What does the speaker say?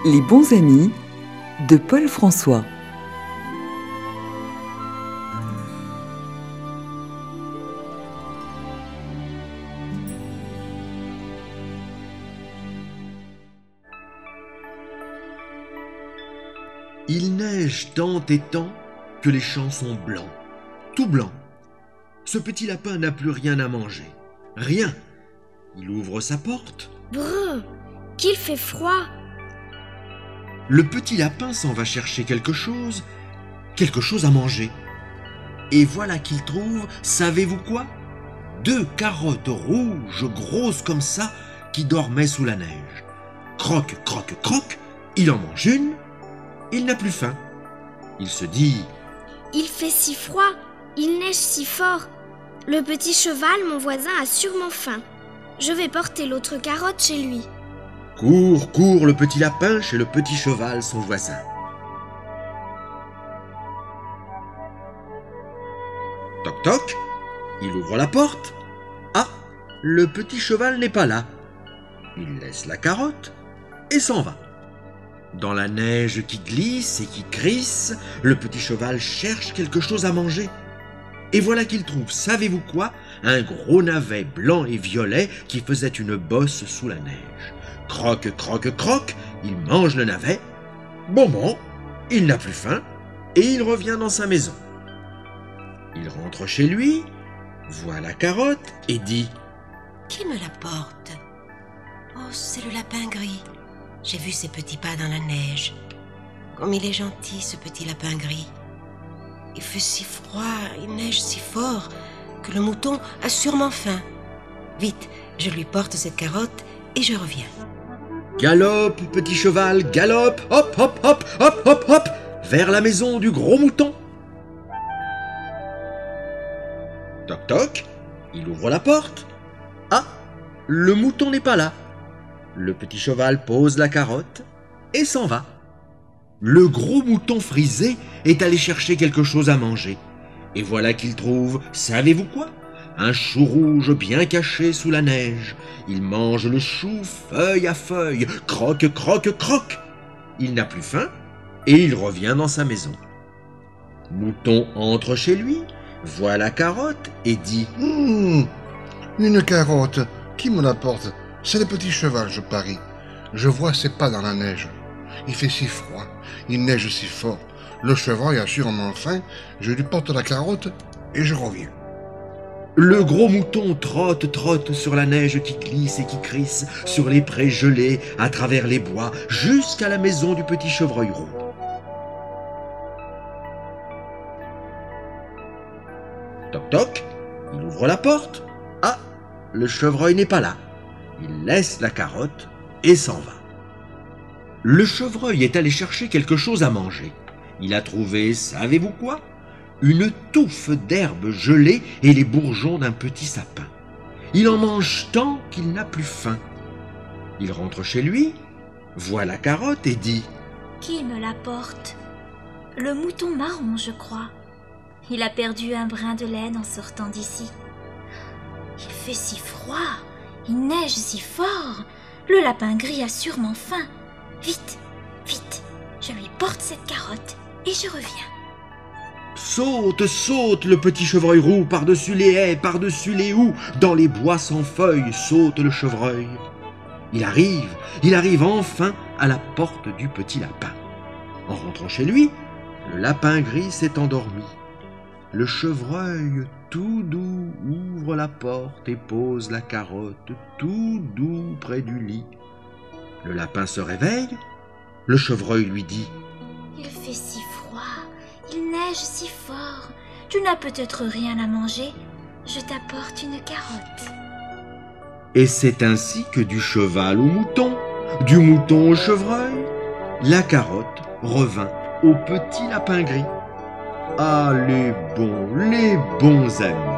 Les bons amis de Paul François. Il neige tant et tant que les champs sont blancs, tout blancs. Ce petit lapin n'a plus rien à manger, rien. Il ouvre sa porte. Brrr, qu'il fait froid. Le petit lapin s'en va chercher quelque chose à manger. Et voilà qu'il trouve, savez-vous quoi? 2 carottes rouges, grosses comme ça, qui dormaient sous la neige. Croque, croque, croque, il en mange une. Il n'a plus faim. Il se dit: Il fait si froid, il neige si fort. Le petit cheval, mon voisin, a sûrement faim. Je vais porter l'autre carotte chez lui. Cours, cours le petit lapin chez le petit cheval, son voisin. Toc toc, il ouvre la porte. Ah, le petit cheval n'est pas là. Il laisse la carotte et s'en va. Dans la neige qui glisse et qui crisse, le petit cheval cherche quelque chose à manger. Et voilà qu'il trouve, savez-vous quoi? Un gros navet blanc et violet qui faisait une bosse sous la neige. Croque, croque, croque, il mange le navet. Bon, il n'a plus faim et il revient dans sa maison. Il rentre chez lui, voit la carotte et dit: Qui me la porte? Oh, c'est le lapin gris. J'ai vu ses petits pas dans la neige. Comme il est gentil, ce petit lapin gris. Il fait si froid, il neige si fort, que le mouton a sûrement faim. Vite, je lui porte cette carotte et je reviens. Galope, petit cheval, galope, hop, hop, hop, hop, hop, hop, vers la maison du gros mouton. Toc toc, il ouvre la porte. Ah, le mouton n'est pas là. Le petit cheval pose la carotte et s'en va. Le gros mouton frisé est allé chercher quelque chose à manger. Et voilà qu'il trouve, savez-vous quoi? Un chou rouge bien caché sous la neige. Il mange le chou feuille à feuille, croque, croque, croque. Il n'a plus faim et il revient dans sa maison. Mouton entre chez lui, voit la carotte et dit: Une carotte, qui me la porte? C'est le petit cheval, je parie. Je vois ses pas dans la neige. Il fait si froid, il neige si fort. Le chevreuil a sûrement faim, je lui porte la carotte et je reviens. Le gros mouton trotte, trotte sur la neige qui glisse et qui crisse, sur les prés gelés, à travers les bois, jusqu'à la maison du petit chevreuil roux. Toc toc, il ouvre la porte. Ah, le chevreuil n'est pas là. Il laisse la carotte et s'en va. Le chevreuil est allé chercher quelque chose à manger. Il a trouvé, savez-vous quoi? Une touffe d'herbe gelée et les bourgeons d'un petit sapin. Il en mange tant qu'il n'a plus faim. Il rentre chez lui, voit la carotte et dit: Qui me la porte? Le mouton marron, je crois. Il a perdu un brin de laine en sortant d'ici. Il fait si froid, il neige si fort. Le lapin gris a sûrement faim. Vite, vite, je lui porte cette carotte et je reviens. Saute, saute le petit chevreuil roux par-dessus les haies, par-dessus les houx, dans les bois sans feuilles, saute le chevreuil. Il arrive enfin à la porte du petit lapin. En rentrant chez lui, le lapin gris s'est endormi. Le chevreuil, tout doux, ouvre la porte et pose la carotte tout doux près du lit. Le lapin se réveille, le chevreuil lui dit: Il fait si froid, il neige si fort. Tu n'as peut-être rien à manger, je t'apporte une carotte. Et c'est ainsi que du cheval au mouton, du mouton au chevreuil, la carotte revint au petit lapin gris. Ah, les bons amis!